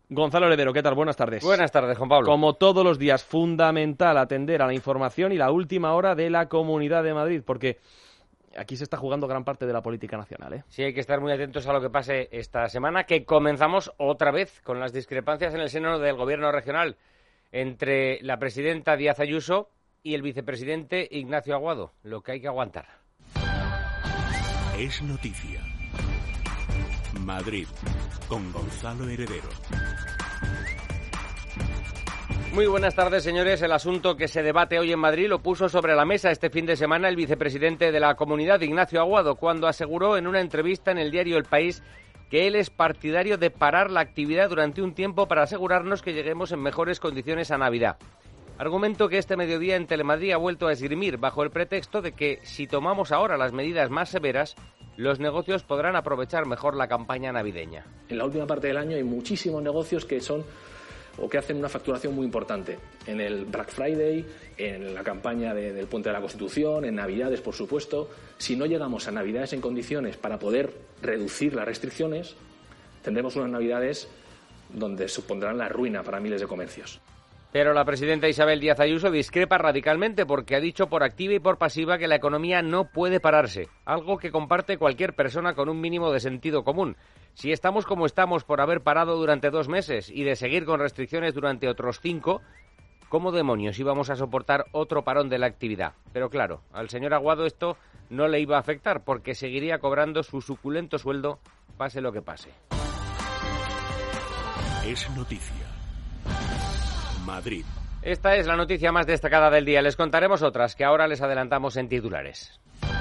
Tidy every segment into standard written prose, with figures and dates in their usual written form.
Gonzalo Heredero, ¿qué tal? Buenas tardes. Buenas tardes, Juan Pablo. Como todos los días, fundamental atender a la información y la última hora de la Comunidad de Madrid, porque aquí se está jugando gran parte de la política nacional, ¿eh? Sí, hay que estar muy atentos a lo que pase esta semana, que comenzamos otra vez con las discrepancias en el seno del Gobierno regional entre la presidenta Díaz Ayuso y el vicepresidente Ignacio Aguado, lo que hay que aguantar. Es noticia. Madrid, con Gonzalo Heredero. Muy buenas tardes, señores. El asunto que se debate hoy en Madrid lo puso sobre la mesa este fin de semana el vicepresidente de la Comunidad, Ignacio Aguado, cuando aseguró en una entrevista en el diario El País que él es partidario de parar la actividad durante un tiempo para asegurarnos que lleguemos en mejores condiciones a Navidad. Argumento que este mediodía en Telemadrid ha vuelto a esgrimir bajo el pretexto de que si tomamos ahora las medidas más severas, los negocios podrán aprovechar mejor la campaña navideña. En la última parte del año hay muchísimos negocios que son o que hacen una facturación muy importante. En el Black Friday, en la campaña del Puente de la Constitución, en Navidades, por supuesto. Si no llegamos a Navidades en condiciones para poder reducir las restricciones, tendremos unas Navidades donde supondrán la ruina para miles de comercios. Pero la presidenta Isabel Díaz Ayuso discrepa radicalmente porque ha dicho por activa y por pasiva que la economía no puede pararse, algo que comparte cualquier persona con un mínimo de sentido común. Si estamos como estamos por haber parado durante 2 meses y de seguir con restricciones durante otros 5, ¿cómo demonios íbamos a soportar otro parón de la actividad? Pero claro, al señor Aguado esto no le iba a afectar porque seguiría cobrando su suculento sueldo, pase lo que pase. Es noticia. Madrid. Esta es la noticia más destacada del día. Les contaremos otras que ahora les adelantamos en titulares.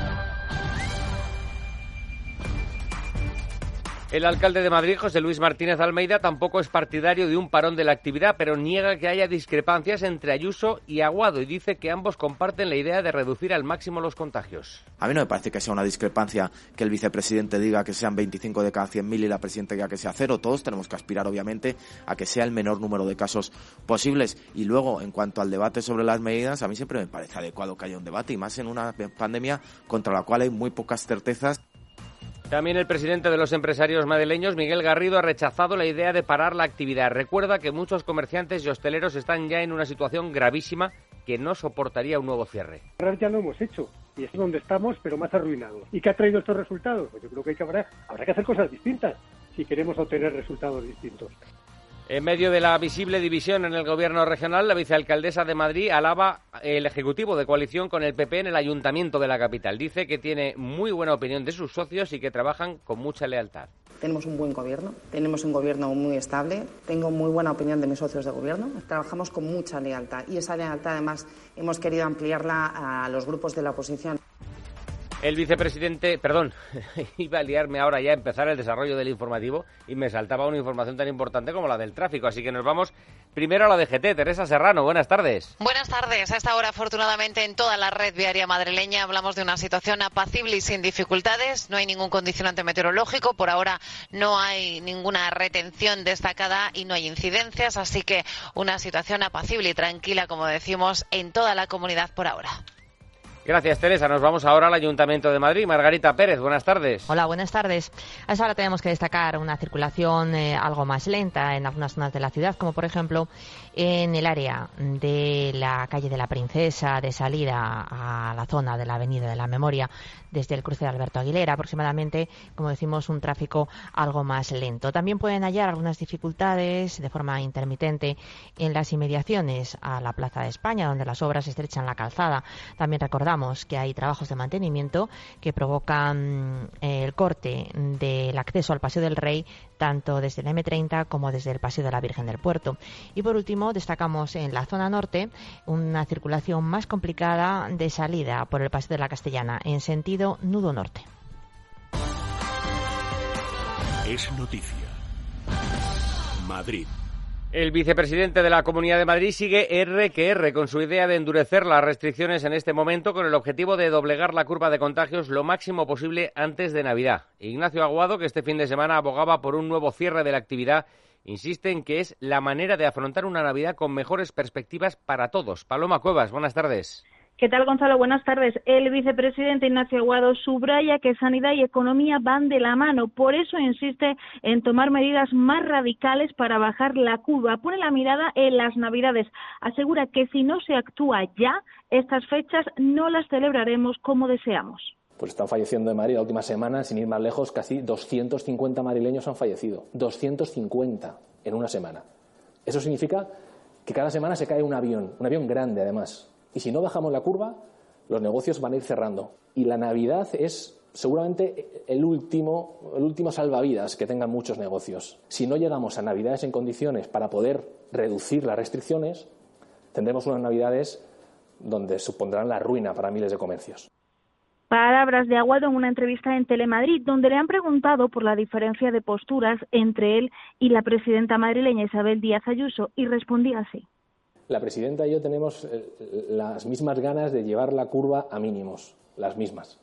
El alcalde de Madrid, José Luis Martínez Almeida, tampoco es partidario de un parón de la actividad, pero niega que haya discrepancias entre Ayuso y Aguado y dice que ambos comparten la idea de reducir al máximo los contagios. A mí no me parece que sea una discrepancia que el vicepresidente diga que sean 25 de cada 100.000 y la presidenta diga que sea 0. Todos tenemos que aspirar, obviamente, a que sea el menor número de casos posibles. Y luego, en cuanto al debate sobre las medidas, a mí siempre me parece adecuado que haya un debate, y más en una pandemia contra la cual hay muy pocas certezas. También el presidente de los empresarios madrileños, Miguel Garrido, ha rechazado la idea de parar la actividad. Recuerda que muchos comerciantes y hosteleros están ya en una situación gravísima que no soportaría un nuevo cierre. Ya lo hemos hecho y es donde estamos, pero más arruinados. ¿Y qué ha traído estos resultados? Pues yo creo que habrá que hacer cosas distintas si queremos obtener resultados distintos. En medio de la visible división en el gobierno regional, la vicealcaldesa de Madrid alaba el ejecutivo de coalición con el PP en el ayuntamiento de la capital. Dice que tiene muy buena opinión de sus socios y que trabajan con mucha lealtad. Tenemos un buen gobierno, tenemos un gobierno muy estable, tengo muy buena opinión de mis socios de gobierno, trabajamos con mucha lealtad y esa lealtad además hemos querido ampliarla a los grupos de la oposición. El vicepresidente, iba a liarme ahora ya a empezar el desarrollo del informativo y me saltaba una información tan importante como la del tráfico, así que nos vamos primero a la DGT. Teresa Serrano, buenas tardes. Buenas tardes. A esta hora, afortunadamente, en toda la red viaria madrileña hablamos de una situación apacible y sin dificultades. No hay ningún condicionante meteorológico, por ahora no hay ninguna retención destacada y no hay incidencias, así que una situación apacible y tranquila, como decimos, en toda la comunidad por ahora. Gracias, Teresa. Nos vamos ahora al Ayuntamiento de Madrid. Margarita Pérez, buenas tardes. Hola, buenas tardes. A esta hora tenemos que destacar una circulación algo más lenta en algunas zonas de la ciudad, como por ejemplo en el área de la calle de la Princesa, de salida a la zona de la Avenida de la Memoria, desde el cruce de Alberto Aguilera, aproximadamente, como decimos, un tráfico algo más lento. También pueden hallar algunas dificultades de forma intermitente en las inmediaciones a la Plaza de España, donde las obras estrechan la calzada. También recordamos que hay trabajos de mantenimiento que provocan el corte del acceso al Paseo del Rey, tanto desde el M30 como desde el Paseo de la Virgen del Puerto. Y por último, destacamos en la zona norte una circulación más complicada de salida por el Paseo de la Castellana en sentido nudo norte. Es noticia. Madrid. El vicepresidente de la Comunidad de Madrid sigue R que R con su idea de endurecer las restricciones en este momento con el objetivo de doblegar la curva de contagios lo máximo posible antes de Navidad. Ignacio Aguado, que este fin de semana abogaba por un nuevo cierre de la actividad, insiste en que es la manera de afrontar una Navidad con mejores perspectivas para todos. Paloma Cuevas, buenas tardes. ¿Qué tal, Gonzalo? Buenas tardes. El vicepresidente Ignacio Aguado subraya que sanidad y economía van de la mano. Por eso insiste en tomar medidas más radicales para bajar la curva. Pone la mirada en las Navidades. Asegura que si no se actúa ya, estas fechas no las celebraremos como deseamos. Pues están falleciendo en Madrid la última semana, sin ir más lejos, casi 250 madrileños han fallecido. 250 en una semana. Eso significa que cada semana se cae un avión grande además. Y si no bajamos la curva, los negocios van a ir cerrando. Y la Navidad es seguramente el último salvavidas que tengan muchos negocios. Si no llegamos a Navidades en condiciones para poder reducir las restricciones, tendremos unas Navidades donde supondrán la ruina para miles de comercios. Palabras de Aguado en una entrevista en Telemadrid, donde le han preguntado por la diferencia de posturas entre él y la presidenta madrileña Isabel Díaz Ayuso, y respondía así. La presidenta y yo tenemos las mismas ganas de llevar la curva a mínimos, las mismas.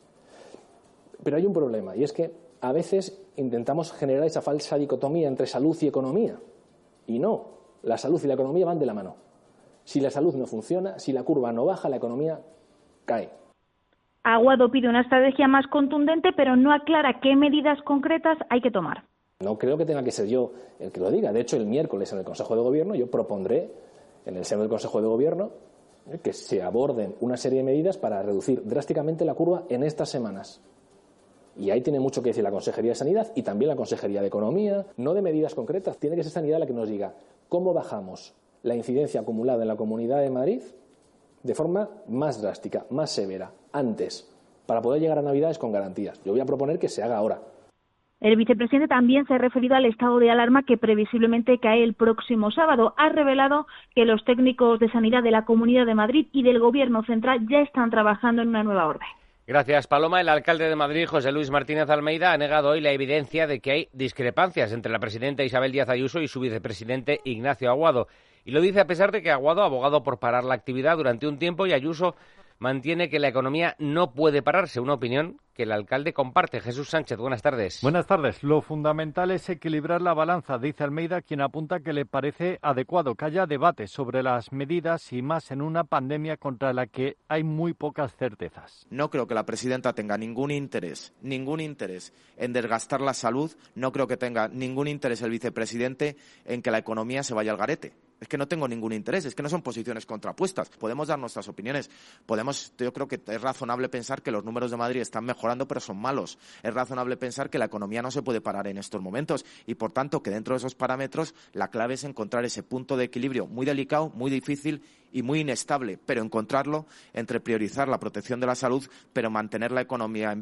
Pero hay un problema, y es que a veces intentamos generar esa falsa dicotomía entre salud y economía. Y no, la salud y la economía van de la mano. Si la salud no funciona, si la curva no baja, la economía cae. Aguado pide una estrategia más contundente, pero no aclara qué medidas concretas hay que tomar. No creo que tenga que ser yo el que lo diga. De hecho, el miércoles en el Consejo de Gobierno yo propondré en el seno del Consejo de Gobierno que se aborden una serie de medidas para reducir drásticamente la curva en estas semanas. Y ahí tiene mucho que decir la Consejería de Sanidad y también la Consejería de Economía, no de medidas concretas. Tiene que ser Sanidad la que nos diga cómo bajamos la incidencia acumulada en la Comunidad de Madrid de forma más drástica, más severa, antes, para poder llegar a Navidades con garantías. Yo voy a proponer que se haga ahora. El vicepresidente también se ha referido al estado de alarma que previsiblemente cae el próximo sábado. Ha revelado que los técnicos de sanidad de la Comunidad de Madrid y del Gobierno central ya están trabajando en una nueva orden. Gracias, Paloma. El alcalde de Madrid, José Luis Martínez Almeida, ha negado hoy la evidencia de que hay discrepancias entre la presidenta Isabel Díaz Ayuso y su vicepresidente Ignacio Aguado. Y lo dice a pesar de que Aguado ha abogado por parar la actividad durante un tiempo y Ayuso mantiene que la economía no puede pararse, una opinión que el alcalde comparte. Jesús Sánchez, buenas tardes. Buenas tardes. Lo fundamental es equilibrar la balanza, dice Almeida, quien apunta que le parece adecuado que haya debate sobre las medidas y más en una pandemia contra la que hay muy pocas certezas. No creo que la presidenta tenga ningún interés en desgastar la salud. No creo que tenga ningún interés el vicepresidente en que la economía se vaya al garete. Es que no tengo ningún interés, es que no son posiciones contrapuestas. Podemos dar nuestras opiniones. Yo creo que es razonable pensar que los números de Madrid están mejorando, pero son malos. Es razonable pensar que la economía no se puede parar en estos momentos y, por tanto, que dentro de esos parámetros la clave es encontrar ese punto de equilibrio muy delicado, muy difícil y muy inestable, pero encontrarlo entre priorizar la protección de la salud, pero mantener la economía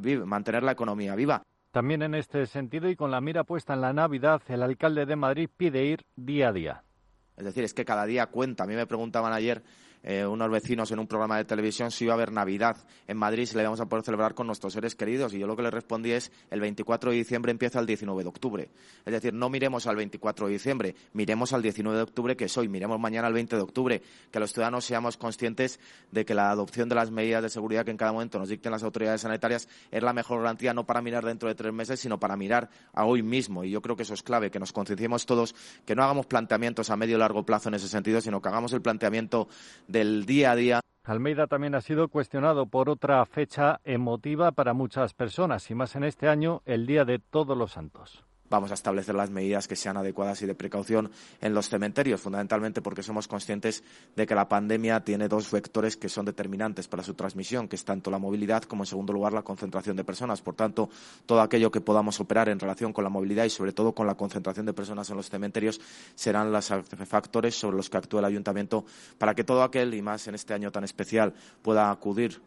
viva. También en este sentido y con la mira puesta en la Navidad, el alcalde de Madrid pide ir día a día. Es decir, es que cada día cuenta. A mí me preguntaban ayer unos vecinos en un programa de televisión si iba a haber Navidad en Madrid, si la íbamos a poder celebrar con nuestros seres queridos. Y yo lo que les respondí es: el 24 de diciembre empieza el 19 de octubre. Es decir, no miremos al 24 de diciembre, miremos al 19 de octubre, que es hoy. Miremos mañana al 20 de octubre. Que los ciudadanos seamos conscientes de que la adopción de las medidas de seguridad que en cada momento nos dicten las autoridades sanitarias es la mejor garantía, no para mirar dentro de 3 meses, sino para mirar a hoy mismo. Y yo creo que eso es clave, que nos concienciemos todos, que no hagamos planteamientos a medio y largo plazo en ese sentido, sino que hagamos el planteamiento del día a día. Almeida también ha sido cuestionado por otra fecha emotiva para muchas personas, y más en este año, el Día de Todos los Santos. Vamos a establecer las medidas que sean adecuadas y de precaución en los cementerios, fundamentalmente porque somos conscientes de que la pandemia tiene 2 vectores que son determinantes para su transmisión, que es tanto la movilidad como, en segundo lugar, la concentración de personas. Por tanto, todo aquello que podamos operar en relación con la movilidad y, sobre todo, con la concentración de personas en los cementerios serán los factores sobre los que actúe el Ayuntamiento para que todo aquel, y más en este año tan especial, pueda acudir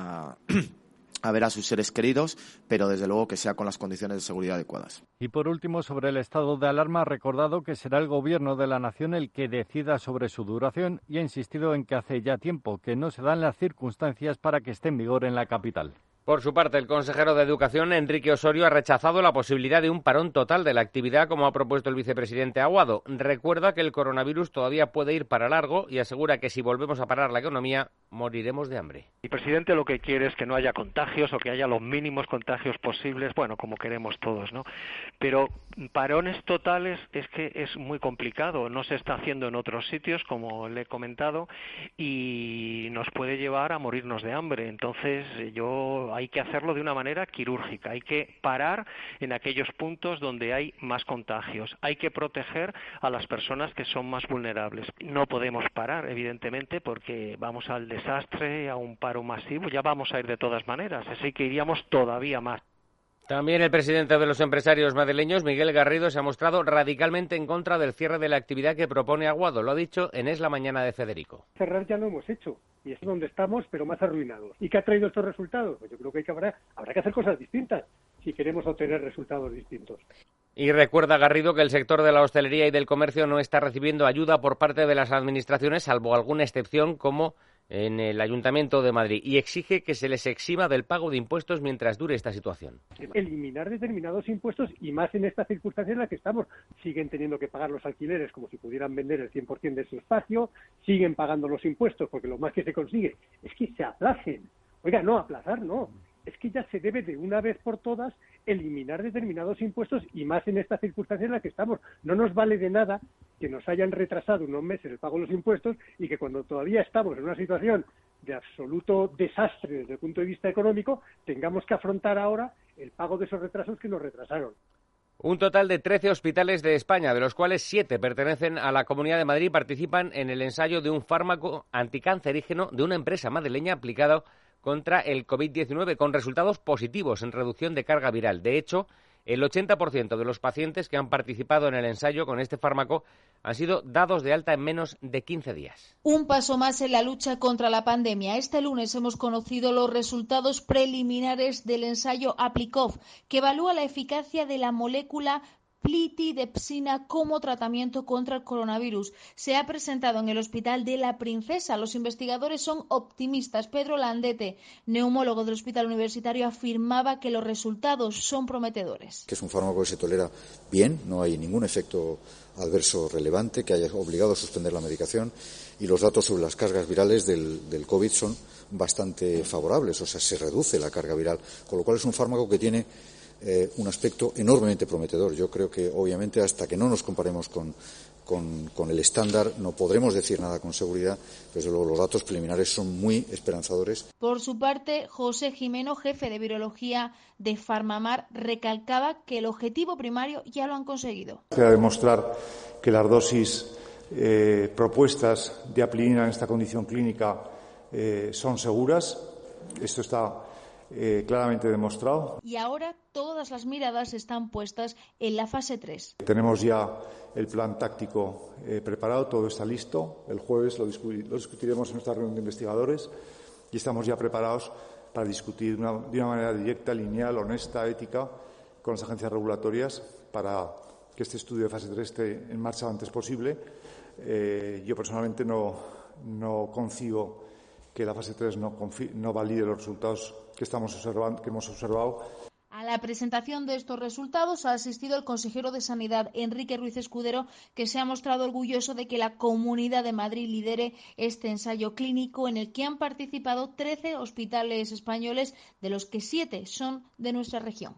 a ver a sus seres queridos, pero desde luego que sea con las condiciones de seguridad adecuadas. Y por último, sobre el estado de alarma, ha recordado que será el Gobierno de la Nación el que decida sobre su duración y ha insistido en que hace ya tiempo que no se dan las circunstancias para que esté en vigor en la capital. Por su parte, el consejero de Educación, Enrique Osorio, ha rechazado la posibilidad de un parón total de la actividad, como ha propuesto el vicepresidente Aguado. Recuerda que el coronavirus todavía puede ir para largo y asegura que si volvemos a parar la economía, moriremos de hambre. El presidente lo que quiere es que no haya contagios o que haya los mínimos contagios posibles, bueno, como queremos todos, ¿no? Pero parones totales es que es muy complicado, no se está haciendo en otros sitios, como le he comentado, y nos puede llevar a morirnos de hambre. Entonces, hay que hacerlo de una manera quirúrgica, hay que parar en aquellos puntos donde hay más contagios, hay que proteger a las personas que son más vulnerables. No podemos parar, evidentemente, porque vamos al desastre, a un paro masivo, ya vamos a ir de todas maneras, así que iríamos todavía más. También el presidente de los empresarios madrileños, Miguel Garrido, se ha mostrado radicalmente en contra del cierre de la actividad que propone Aguado. Lo ha dicho en Es la Mañana de Federico. Cerrar ya lo hemos hecho y es donde estamos, pero más arruinados. ¿Y qué ha traído estos resultados? Pues yo creo que habrá que hacer cosas distintas si queremos obtener resultados distintos. Y recuerda Garrido que el sector de la hostelería y del comercio no está recibiendo ayuda por parte de las administraciones, salvo alguna excepción como en el Ayuntamiento de Madrid, y exige que se les exima del pago de impuestos mientras dure esta situación. Eliminar determinados impuestos, y más en esta circunstancia en la que estamos. Siguen teniendo que pagar los alquileres como si pudieran vender el 100% de su espacio, siguen pagando los impuestos porque lo más que se consigue es que se aplacen. Oiga, no, aplazar no. Es que ya se debe de una vez por todas eliminar determinados impuestos, y más en esta circunstancia en la que estamos. No nos vale de nada que nos hayan retrasado unos meses el pago de los impuestos y que cuando todavía estamos en una situación de absoluto desastre desde el punto de vista económico, tengamos que afrontar ahora el pago de esos retrasos que nos retrasaron. Un total de 13 hospitales de España, de los cuales 7 pertenecen a la Comunidad de Madrid, participan en el ensayo de un fármaco anticancerígeno de una empresa madrileña aplicado contra el COVID-19, con resultados positivos en reducción de carga viral. De hecho, el 80% de los pacientes que han participado en el ensayo con este fármaco han sido dados de alta en menos de 15 días. Un paso más en la lucha contra la pandemia. Este lunes hemos conocido los resultados preliminares del ensayo Aplikov, que evalúa la eficacia de la molécula plitidepsina como tratamiento contra el coronavirus. Se ha presentado en el Hospital de la Princesa. Los investigadores son optimistas. Pedro Landete, neumólogo del Hospital Universitario, afirmaba que los resultados son prometedores. Que es un fármaco que se tolera bien, no hay ningún efecto adverso relevante que haya obligado a suspender la medicación, y los datos sobre las cargas virales del COVID son bastante favorables, o sea, se reduce la carga viral, con lo cual es un fármaco que tiene un aspecto enormemente prometedor. Yo creo que, obviamente, hasta que no nos comparemos con el estándar, no podremos decir nada con seguridad, pero desde luego los datos preliminares son muy esperanzadores. Por su parte, José Jimeno, jefe de virología de Farmamar, recalcaba que el objetivo primario ya lo han conseguido. Queda demostrar que las dosis propuestas de aplinina en esta condición clínica son seguras. Esto está claramente demostrado. Y ahora todas las miradas están puestas en la fase 3. Tenemos ya el plan táctico preparado, todo está listo. El jueves lo discutiremos en nuestra reunión de investigadores y estamos ya preparados para discutir de una manera directa, lineal, honesta, ética, con las agencias regulatorias para que este estudio de fase 3 esté en marcha lo antes posible. Yo personalmente no concibo que la fase 3 no valide los resultados que hemos observado. A la presentación de estos resultados ha asistido el consejero de Sanidad, Enrique Ruiz Escudero, que se ha mostrado orgulloso de que la Comunidad de Madrid lidere este ensayo clínico en el que han participado 13 hospitales españoles, de los que 7 son de nuestra región.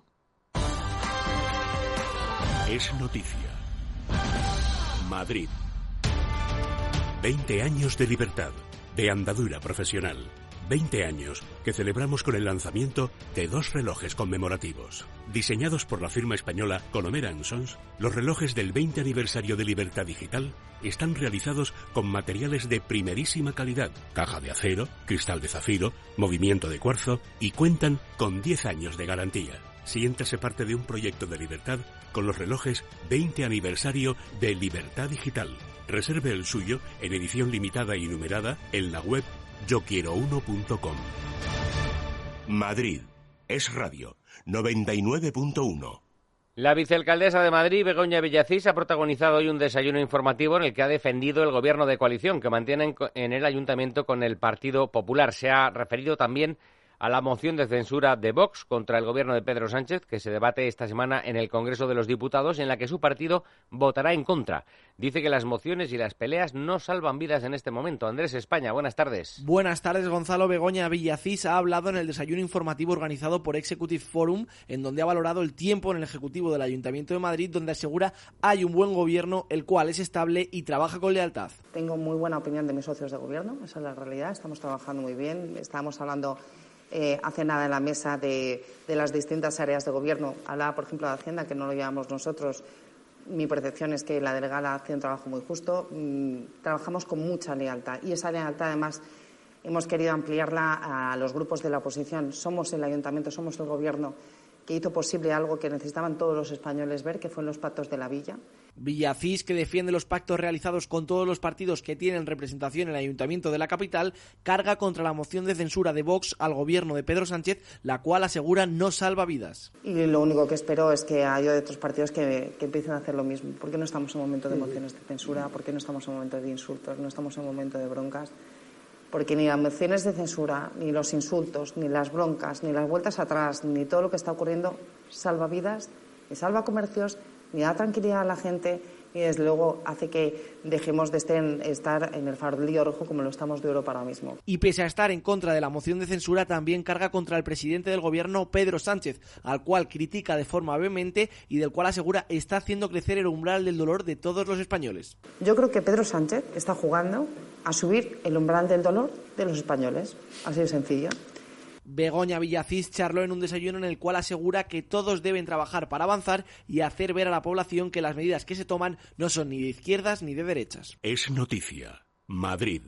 Es noticia. Madrid. 20 años de libertad, de andadura profesional. 20 años que celebramos con el lanzamiento de 2 relojes conmemorativos. Diseñados por la firma española Colomera & Sons, los relojes del 20 aniversario de Libertad Digital están realizados con materiales de primerísima calidad, caja de acero, cristal de zafiro, movimiento de cuarzo, y cuentan con 10 años de garantía. Siéntase parte de un proyecto de libertad con los relojes 20 aniversario de Libertad Digital. Reserve el suyo en edición limitada y numerada en la web yoquiero1.com. Madrid. Es Radio 99.1. La vicealcaldesa de Madrid, Begoña Villacís, ha protagonizado hoy un desayuno informativo en el que ha defendido el gobierno de coalición que mantienen en el ayuntamiento con el Partido Popular. Se ha referido también a la moción de censura de Vox contra el gobierno de Pedro Sánchez, que se debate esta semana en el Congreso de los Diputados, en la que su partido votará en contra. Dice que las mociones y las peleas no salvan vidas en este momento. Andrés España, buenas tardes. Buenas tardes, Gonzalo. Begoña Villacís ha hablado en el desayuno informativo organizado por Executive Forum, en donde ha valorado el tiempo en el Ejecutivo del Ayuntamiento de Madrid, donde asegura hay un buen gobierno, el cual es estable y trabaja con lealtad. Tengo muy buena opinión de mis socios de gobierno, esa es la realidad. Estamos trabajando muy bien. Estábamos hablando hace nada en la mesa de las distintas áreas de gobierno. Hablaba, por ejemplo, de Hacienda, que no lo llevamos nosotros. Mi percepción es que la delegada hace un trabajo muy justo. Trabajamos con mucha lealtad y esa lealtad, además, hemos querido ampliarla a los grupos de la oposición. Somos el Ayuntamiento, somos el Gobierno que hizo posible algo que necesitaban todos los españoles ver, que fue en los pactos de la Villa. Villacís, que defiende los pactos realizados con todos los partidos que tienen representación en el Ayuntamiento de la capital, carga contra la moción de censura de Vox al gobierno de Pedro Sánchez, la cual asegura no salva vidas. Y lo único que espero es que haya de otros partidos que empiecen a hacer lo mismo. ¿Por qué no estamos en un momento de mociones de censura? ¿Por qué no estamos en un momento de insultos? ¿No estamos en un momento de broncas? Porque ni las mociones de censura, ni los insultos, ni las broncas, ni las vueltas atrás, ni todo lo que está ocurriendo salva vidas, ni salva comercios, ni da tranquilidad a la gente, y desde luego hace que dejemos de estar en el farolillo rojo como lo estamos de Europa ahora mismo. Y pese a estar en contra de la moción de censura, también carga contra el presidente del gobierno, Pedro Sánchez, al cual critica de forma vehemente y del cual asegura está haciendo crecer el umbral del dolor de todos los españoles. Yo creo que Pedro Sánchez está jugando a subir el umbral del dolor de los españoles, así de sencillo. Begoña Villacís charló en un desayuno en el cual asegura que todos deben trabajar para avanzar y hacer ver a la población que las medidas que se toman no son ni de izquierdas ni de derechas. Es noticia. Madrid.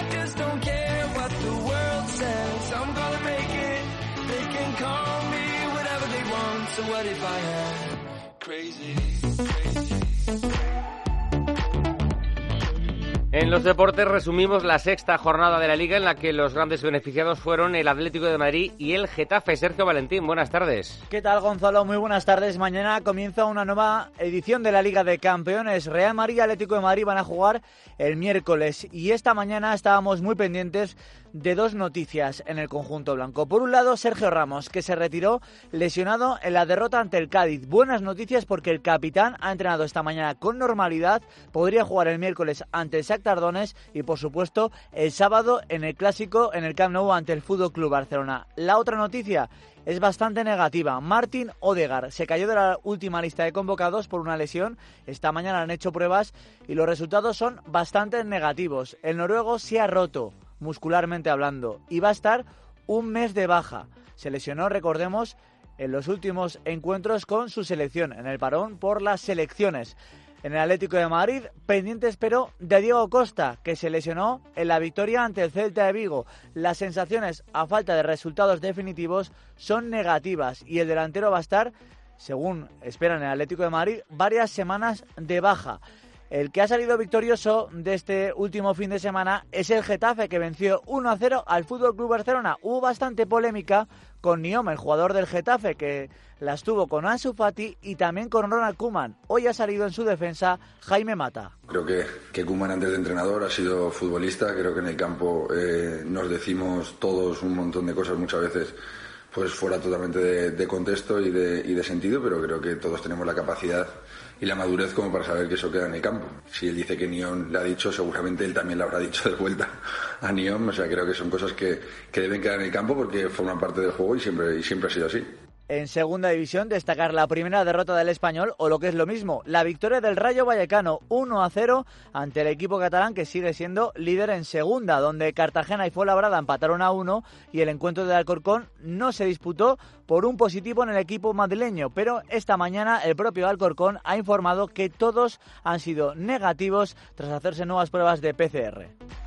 En los deportes resumimos la sexta jornada de la Liga, en la que los grandes beneficiados fueron el Atlético de Madrid y el Getafe. Sergio Valentín, buenas tardes. ¿Qué tal, Gonzalo? Muy buenas tardes. Mañana comienza una nueva edición de la Liga de Campeones. Real Madrid y Atlético de Madrid van a jugar el miércoles y esta mañana estábamos muy pendientes de dos noticias en el conjunto blanco. Por un lado, Sergio Ramos, que se retiró lesionado en la derrota ante el Cádiz. Buenas noticias porque el capitán ha entrenado esta mañana con normalidad, podría jugar el miércoles ante el Shakhtar Donetsk y, por supuesto, el sábado en el Clásico en el Camp Nou ante el Fútbol Club Barcelona. La otra noticia es bastante negativa. Martin Odegaard se cayó de la última lista de convocados por una lesión. Esta mañana han hecho pruebas y los resultados son bastante negativos. El noruego se ha roto, muscularmente hablando, y va a estar un mes de baja. Se lesionó, recordemos, en los últimos encuentros con su selección, en el parón por las selecciones. En el Atlético de Madrid, pendientes pero de Diego Costa, que se lesionó en la victoria ante el Celta de Vigo. Las sensaciones, a falta de resultados definitivos, son negativas y el delantero va a estar, según esperan el Atlético de Madrid, varias semanas de baja. El que ha salido victorioso de este último fin de semana es el Getafe, que venció 1-0 al Fútbol Club Barcelona. Hubo bastante polémica con Nyom, el jugador del Getafe, que las tuvo con Ansu Fati y también con Ronald Koeman. Hoy ha salido en su defensa Jaime Mata. Creo que Koeman, antes de entrenador, ha sido futbolista. Creo que en el campo nos decimos todos un montón de cosas muchas veces pues fuera totalmente de contexto y de sentido, pero creo que todos tenemos la capacidad y la madurez como para saber que eso queda en el campo. Si él dice que Nyom le ha dicho, seguramente él también le habrá dicho de vuelta a Nyom. O sea, creo que son cosas que deben quedar en el campo porque forman parte del juego y siempre ha sido así. En segunda división, destacar la primera derrota del Español, o lo que es lo mismo, la victoria del Rayo Vallecano 1-0 ante el equipo catalán, que sigue siendo líder en segunda, donde Cartagena y Fuenlabrada empataron a 1 y el encuentro de Alcorcón no se disputó por un positivo en el equipo madrileño, pero esta mañana el propio Alcorcón ha informado que todos han sido negativos tras hacerse nuevas pruebas de PCR.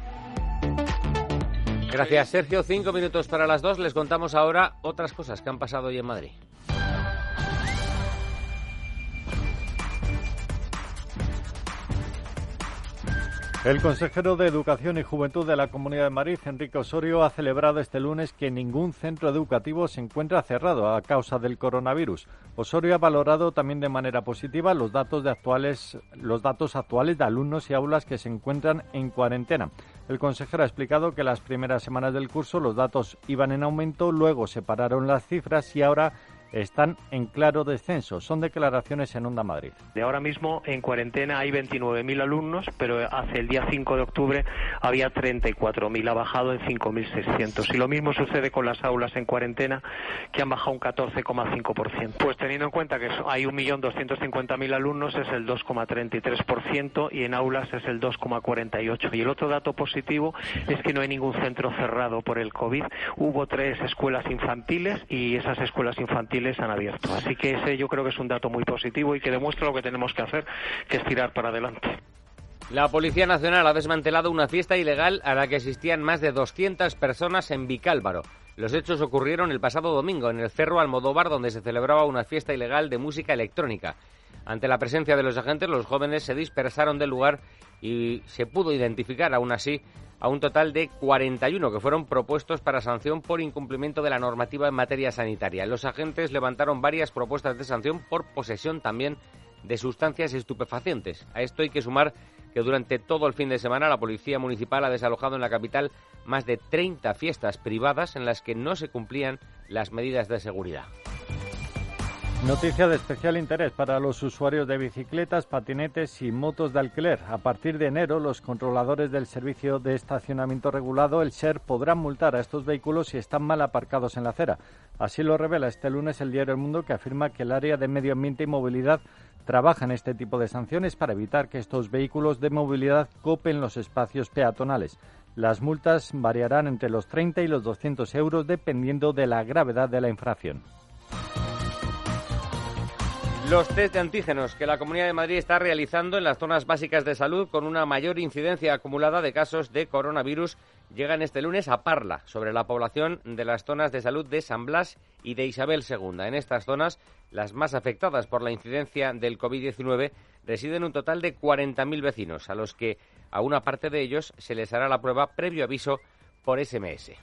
Gracias, Sergio. 5 minutos para las 2. Les contamos ahora otras cosas que han pasado hoy en Madrid. El consejero de Educación y Juventud de la Comunidad de Madrid, Enrique Osorio, ha celebrado este lunes que ningún centro educativo se encuentra cerrado a causa del coronavirus. Osorio ha valorado también de manera positiva los datos actuales de alumnos y aulas que se encuentran en cuarentena. El consejero ha explicado que las primeras semanas del curso los datos iban en aumento, luego se pararon las cifras y ahora están en claro descenso. Son declaraciones en Onda Madrid. De ahora mismo en cuarentena hay 29.000 alumnos, pero hace el día 5 de octubre había 34.000, ha bajado en 5.600. Y lo mismo sucede con las aulas en cuarentena, que han bajado un 14,5%. Pues teniendo en cuenta que hay 1.250.000 alumnos, es el 2,33%, y en aulas es el 2,48%. Y el otro dato positivo es que no hay ningún centro cerrado por el COVID. Hubo 3 escuelas infantiles y esas escuelas infantiles han abierto. Así que ese yo creo que es un dato muy positivo y que demuestra lo que tenemos que hacer, que es tirar para adelante. La Policía Nacional ha desmantelado una fiesta ilegal a la que asistían más de 200 personas en Vicálvaro. Los hechos ocurrieron el pasado domingo en el Cerro Almodóvar, donde se celebraba una fiesta ilegal de música electrónica. Ante la presencia de los agentes, los jóvenes se dispersaron del lugar y se pudo identificar, aún así, a un total de 41 que fueron propuestos para sanción por incumplimiento de la normativa en materia sanitaria. Los agentes levantaron varias propuestas de sanción por posesión también de sustancias estupefacientes. A esto hay que sumar que durante todo el fin de semana la Policía Municipal ha desalojado en la capital más de 30 fiestas privadas en las que no se cumplían las medidas de seguridad. Noticia de especial interés para los usuarios de bicicletas, patinetes y motos de alquiler. A partir de enero, los controladores del Servicio de Estacionamiento Regulado, el SER, podrán multar a estos vehículos si están mal aparcados en la acera. Así lo revela este lunes el diario El Mundo, que afirma que el área de Medio Ambiente y Movilidad trabaja en este tipo de sanciones para evitar que estos vehículos de movilidad copen los espacios peatonales. Las multas variarán entre los 30 y los 200 euros dependiendo de la gravedad de la infracción. Los test de antígenos que la Comunidad de Madrid está realizando en las zonas básicas de salud con una mayor incidencia acumulada de casos de coronavirus llegan este lunes a Parla, sobre la población de las zonas de salud de San Blas y de Isabel II. En estas zonas, las más afectadas por la incidencia del COVID-19, residen un total de 40.000 vecinos, a los que a una parte de ellos se les hará la prueba previo aviso por SMS.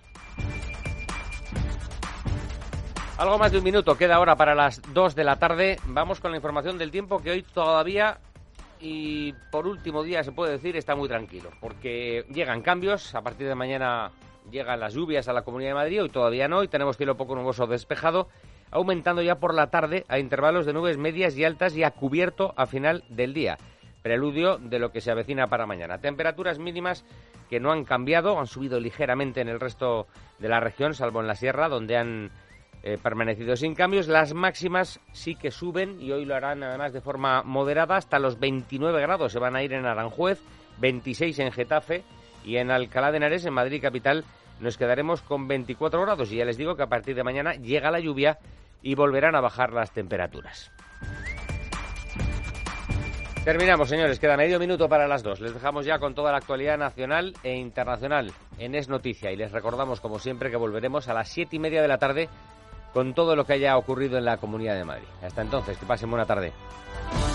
Algo más de un minuto queda ahora para las 2 de la tarde. Vamos con la información del tiempo, que hoy todavía, y por último día se puede decir, está muy tranquilo, porque llegan cambios. A partir de mañana llegan las lluvias a la Comunidad de Madrid, hoy todavía no, y tenemos cielo poco nuboso despejado, aumentando ya por la tarde a intervalos de nubes medias y altas y a cubierto a final del día. Preludio de lo que se avecina para mañana. Temperaturas mínimas que no han cambiado, han subido ligeramente en el resto de la región, salvo en la sierra, donde han permanecido sin cambios. Las máximas sí que suben y hoy lo harán además de forma moderada, hasta los 29 grados se van a ir en Aranjuez, 26 en Getafe, y en Alcalá de Henares, en Madrid capital, nos quedaremos con 24 grados. Y ya les digo que a partir de mañana llega la lluvia y volverán a bajar las temperaturas. Terminamos, señores, queda medio minuto para las 2. Les dejamos ya con toda la actualidad nacional e internacional en Es Noticia, y les recordamos, como siempre, que volveremos a las 7:30 de la tarde con todo lo que haya ocurrido en la Comunidad de Madrid. Hasta entonces, que pasen buena tarde.